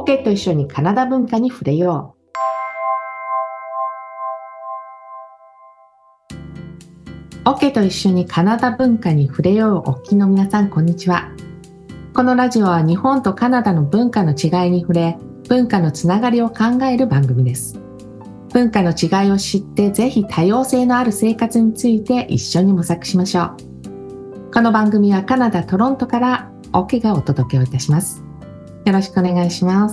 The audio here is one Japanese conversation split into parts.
OK と一緒にカナダ文化に触れよう。 OK と一緒にカナダ文化に触れよう。お聞きの皆さん、こんにちは。このラジオは日本とカナダの文化の違いに触れ、文化のつながりを考える番組です。文化の違いを知って、ぜひ多様性のある生活について一緒に模索しましょう。この番組はカナダ・トロントから OK がお届けをいたします。よろしくお願いします。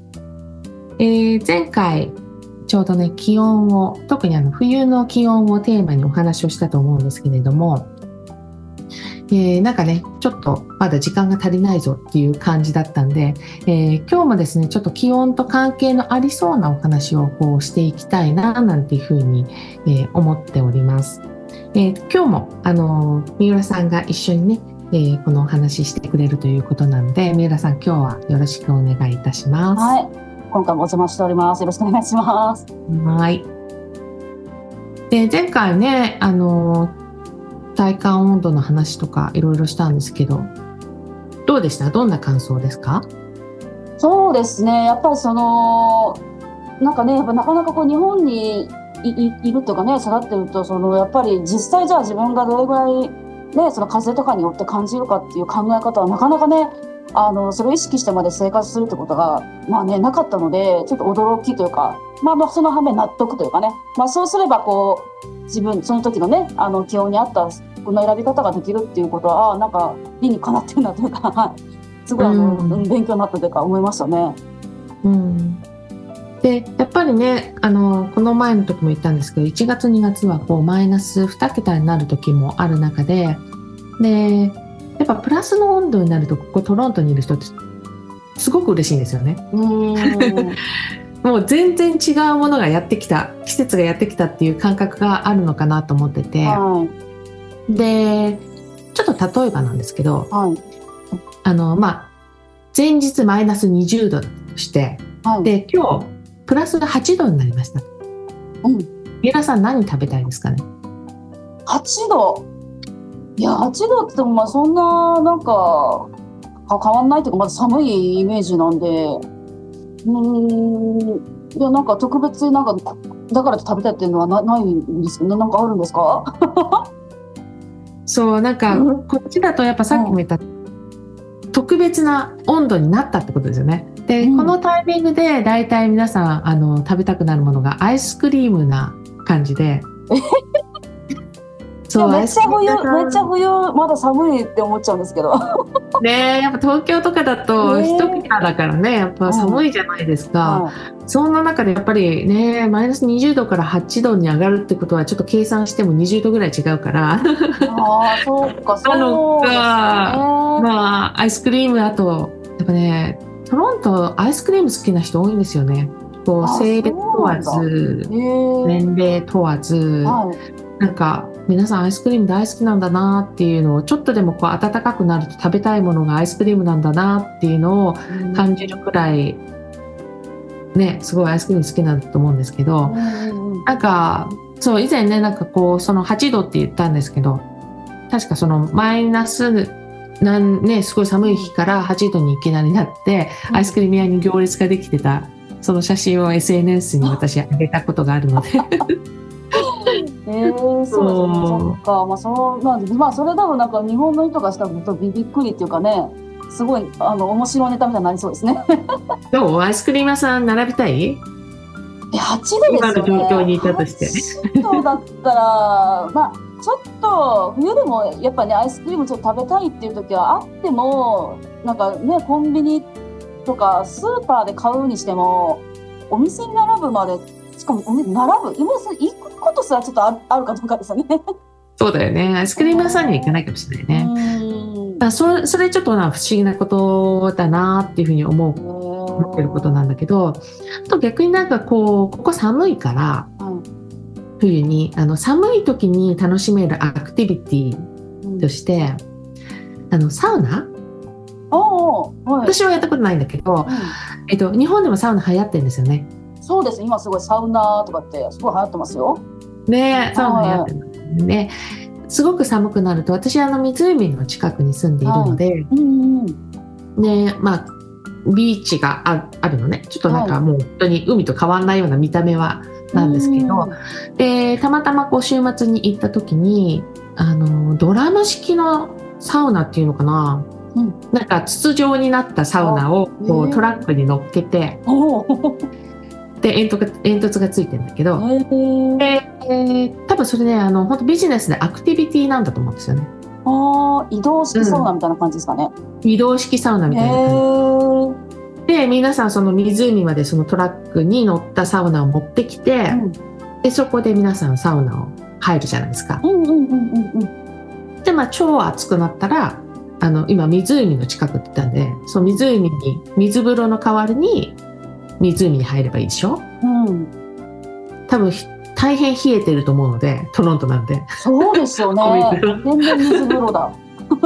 前回ちょうどね、気温を、特に冬の気温をテーマにお話をしたと思うんですけれども、なんかね、ちょっとまだ時間が足りないぞっていう感じだったんで、今日もですね、ちょっと気温と関係のありそうなお話をしていきたいななんていうふうに、思っております。今日も三浦さんが一緒にね、このお話ししてくれるということなので、三浦さん、今日はよろしくお願いいたします。 はい、今回もお邪魔しております。よろしくお願いします。 はい。で、前回ね、体感温度の話とかいろいろしたんですけど、どうでした？どんな感想ですか？ そうですね、やっぱりなんかね、やっぱなかなか日本にいるとかね、育ってると、やっぱり実際じゃあ自分がどれぐらいね、風とかによって感じるかっていう考え方はなかなかね、それを意識してまで生活するってことが、なかったので、ちょっと驚きというか、その反面納得というかね、そうすれば自分、その時のね、気温に合ったこの選び方ができるっていうことは、なんか理にかなってるなというか、すごい勉強になったというか思いましたね。 で、やっぱりね、この前の時も言ったんですけど、1月2月はマイナス2桁になる時もある中で、やっぱプラスの温度になると、ここトロントにいる人ってすごく嬉しいんですよね。もう全然違うものがやってきた、季節がやってきたっていう感覚があるのかなと思ってて、で、ちょっと例えばなんですけど、前日マイナス20度として、で、今日プラス8度になりました。皆さん何食べたいですかね ？8度。いや、8度って言ってもそんななんか変わんないというか、まだ寒いイメージなんで、いや、なんか特別になんかだから食べたいっていうのはないんですけど、なんかあるんですか？ そう、なんかこっちだとやっぱさっきも言った、特別な温度になったってことですよね。で、このタイミングでだいたい皆さん食べたくなるものがアイスクリームな感じでそう、めっちゃ冬まだ寒いって思っちゃうんですけどね、やっぱ東京とかだと1桁だからね、やっぱ寒いじゃないですか。そんな中でやっぱりね、マイナス20度から8度に上がるってことは、ちょっと計算しても20度ぐらい違うからそうか、そうですね。 アイスクリーム、あとやっぱね、トロントアイスクリーム好きな人多いんですよね。性別問わず、年齢問わず、なんか皆さんアイスクリーム大好きなんだなっていうのを、ちょっとでも暖かくなると食べたいものがアイスクリームなんだなっていうのを感じるくらいね、すごいアイスクリーム好きなんだと思うんですけど、なんかそう以前ね、なんかその8度って言ったんですけど、確かそのマイナスすごい寒い日から8度にいきなりなって、アイスクリーム屋に行列ができてた、その写真を SNS に私上げたことがあるのでそうですね、そっか、そうなんです。それ多分なんか日本の人がしたらびっくりっていうかね、すごい面白いネタみたいになりそうですねどう？アイスクリーム屋さん並びたい？ 8度ですよね。 今の状況にいたとして 8度だったらちょっと冬でもやっぱね、アイスクリームちょっと食べたいっていう時はあっても、なんかね、コンビニとかスーパーで買うにしても、お店に並ぶまで、しかもお店並ぶ、今行くことすらちょっとあるかどうかですよね。 そうだよね、アイスクリーム屋さんには行かないかもしれないね。それちょっと不思議なことだなっていうふうに思ってることなんだけど、あと逆になんかここ寒いから、冬に寒い時に楽しめるアクティビティとして、サウナ、私はやったことないんだけど、日本でもサウナ流行ってるんですよね。 そうです、今すごいサウナとかってすごい流行ってますよね。サウナ流行ってるね。すごく寒くなると、私湖の近くに住んでいるので、 ビーチがあるのね。ちょっとなんかもう本当に海と変わんないような見た目はなんですけど、でたまたまこう週末に行った時にドラム式のサウナっていうのかな、なんか筒状になったサウナをこうトラックに乗っけて、で煙突がついてるんだけど、で多分それね本当ビジネスでアクティビティなんだと思うんですよね。 移動式サウナみたいな感じですかね。 移動式サウナみたいな感じで、皆さんその湖までそのトラックに乗ったサウナを持ってきて、でそこで皆さんサウナを入るじゃないですか。で超暑くなったら今湖の近くって言ったんで、その湖に水風呂の代わりに湖に入ればいいでしょ。多分大変冷えてると思うので、トロントなんで。 そうですよね。全然水風呂だ。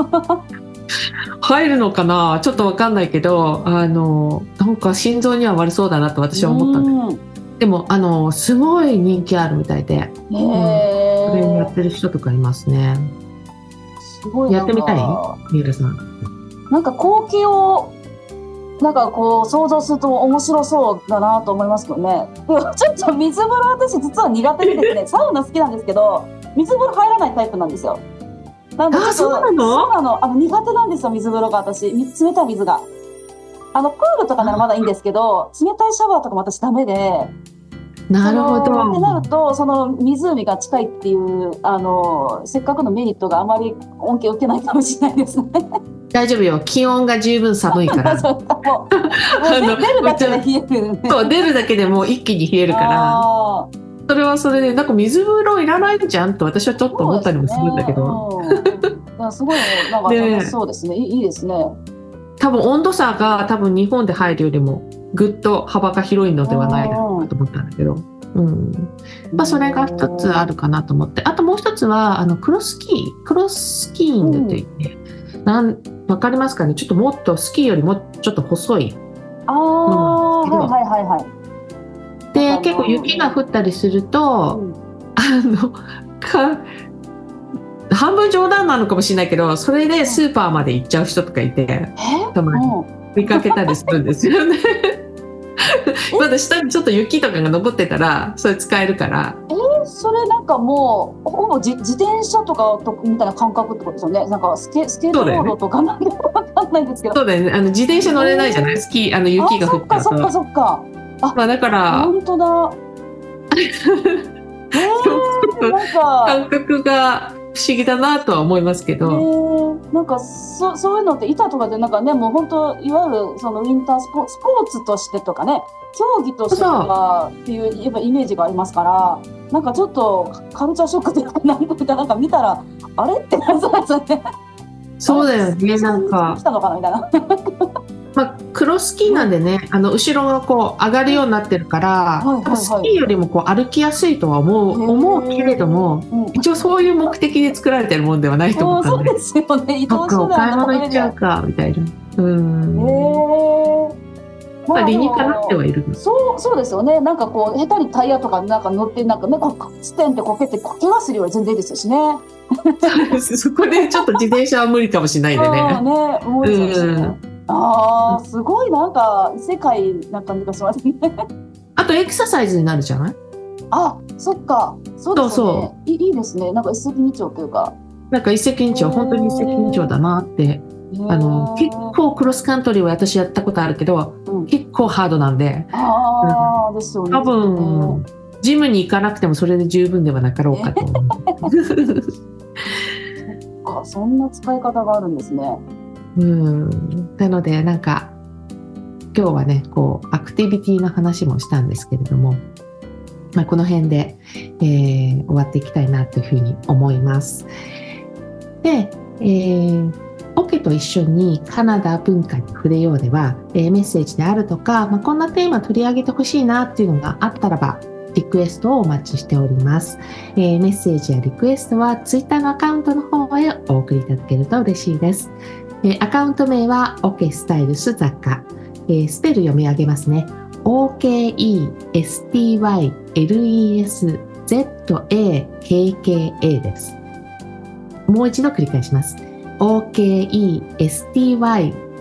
入るのかな、ちょっと分かんないけど、なんか心臓には悪そうだなと私は思ったんです。でもすごい人気あるみたいで、それやってる人とかいますね。すごいやってみたい？三浦さん。 なんか光景をなんかこう想像すると面白そうだなと思いますけどね。でもちょっと水風呂私実は苦手でですね、サウナ好きなんですけど水風呂入らないタイプなんですよ。なんでそうなの？ 苦手なんですよ、水風呂が。私冷たい水がプールとかならまだいいんですけど、冷たいシャワーとかも私ダメで。 なるほど。 ってなるとその湖が近いっていうせっかくのメリットがあまり恩恵を受けないかもしれないですね。 大丈夫よ、気温が十分寒いからもう出るだけで冷える、ね、 そう出るだけでもう一気に冷えるから、それはそれでなんか水風呂いらないじゃんと私はちょっと思ったりもするんだけど、 すごいなんか楽しそうですね。いいですね。 多分温度差が多分日本で入るよりもぐっと幅が広いのではないかと思ったんだけど、それが一つあるかなと思って、あともう一つはクロススキーングって言って、わかりますかね。ちょっともっとスキーよりもちょっと細いものなんですけど、で結構雪が降ったりすると、半分冗談なのかもしれないけど、それでスーパーまで行っちゃう人とかいて、たまに見かけたりするんですよね。まだ下にちょっと雪とかが残ってたらそれ使えるから。 それなんかもうほぼ自転車とかみたいな感覚ってことですよね。なんかスケートボードとかなんでもわかんないんですけど。 そうだよね。自転車乗れないじゃない、雪が降ったら。 そっか。 だから本当だ。 なんか感覚が不思議だなとは思いますけど、 なんかそういうのって板とかでなんかね、もう本当いわゆるそのウィンタースポーツとしてとかね、競技としてとかっていうやっぱイメージがありますから、なんかちょっとカルチャーショックでなんか見たらあれってなりそうですよね。 そうだよね。なんか来たのかなみたいな。 クロススキーなんでね、後ろがこう上がるようになってるから、スキーよりもこう歩きやすいとは思うけれども、一応そういう目的で作られてるものではないと思ったので、 そうですよね。移動手段お買い物行っちゃうかみたいな。理にかなってはいる。 そうですよね。なんかこう下手にタイヤとかなんか乗ってなんかね、ステンってこけて怪我するより全然いいですよしね。 そこでちょっと自転車は無理かもしれないでね。 すごいなんか異世界な感じがしますね。 あとエクササイズになるじゃない？ そっか。そうですね。いいですね。なんか一石二鳥というか。 なんか一石二鳥、本当に一石二鳥だなって。結構クロスカントリーは私やったことあるけど、結構ハードなんで。 ですよね。 多分ジムに行かなくてもそれで十分ではなかろうかと思う。 そんな使い方があるんですね。 なのでなんか今日はねこうアクティビティの話もしたんですけれども、この辺で、終わっていきたいなというふうに思います。で、オケと一緒にカナダ文化に触れようでは、メッセージであるとか、こんなテーマ取り上げてほしいなっていうのがあったらばリクエストをお待ちしております。メッセージやリクエストはツイッターのアカウントの方へお送りいただけると嬉しいです。アカウント名は OK スタイルス雑貨、スペル読み上げますね。OKESTYLESZAKKA です。もう一度繰り返します。OKESTYLESZAKKA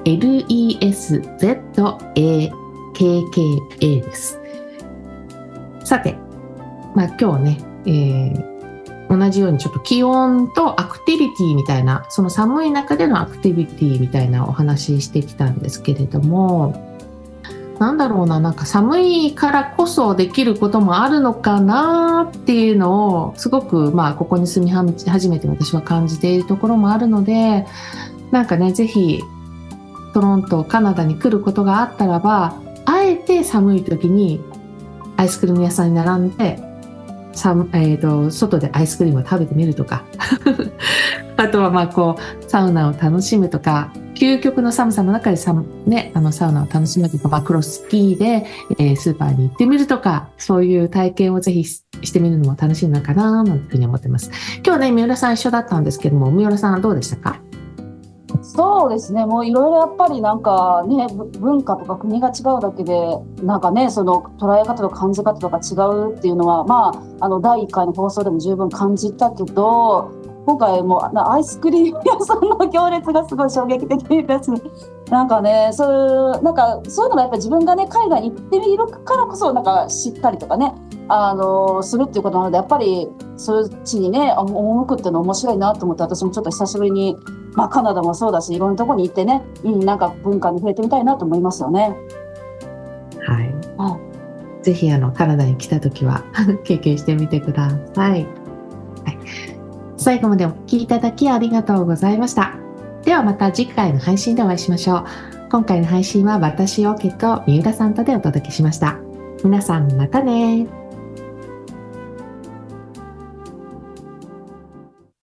LESZAKKA です。さて、今日ね、同じようにちょっと気温とアクティビティみたいな、その寒い中でのアクティビティみたいなお話ししてきたんですけれども、なんだろうな、なんか寒いからこそできることもあるのかなっていうのをすごくここに住み始めて私は感じているところもあるので、なんかね、ぜひトロント、カナダに来ることがあったらば、あえて寒い時にアイスクリーム屋さんに並んで外でアイスクリームを食べてみるとかあとはサウナを楽しむとか、究極の寒さの中でサウナを楽しむとか、クロススキーで、スーパーに行ってみるとか、そういう体験をぜひしてみるのも楽しいのかなというふうに思ってます。今日ね、三浦さん一緒だったんですけども、三浦さんどうでしたか？ そうですね、もういろいろやっぱりなんかね、文化とか国が違うだけで、なんかね、その捉え方と感じ方とか違うっていうのは、第1回の放送でも十分感じたけど、今回もアイスクリーム屋さんの行列がすごい衝撃的ですね。なんかね、そういうのがやっぱり自分がね、海外に行ってみるからこそなんか知ったりとかね、するっていうことなので、やっぱりそっちにね、赴くっていうの面白いなと思って、私もちょっと久しぶりに、カナダもそうだし、いろんなところに行ってね、なんか文化に触れてみたいなと思いますよね。 はい。ぜひカナダに来たときは経験してみてください。最後までお聞きいただきありがとうございました。ではまた次回の配信でお会いしましょう。今回の配信は私オケと三浦さんとでお届けしました。皆さんまたね。